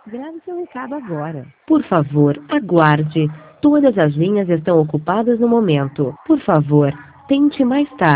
Grave seu recado agora. Por favor, aguarde. Todas as linhas estão ocupadas no momento. Por favor, tente mais tarde.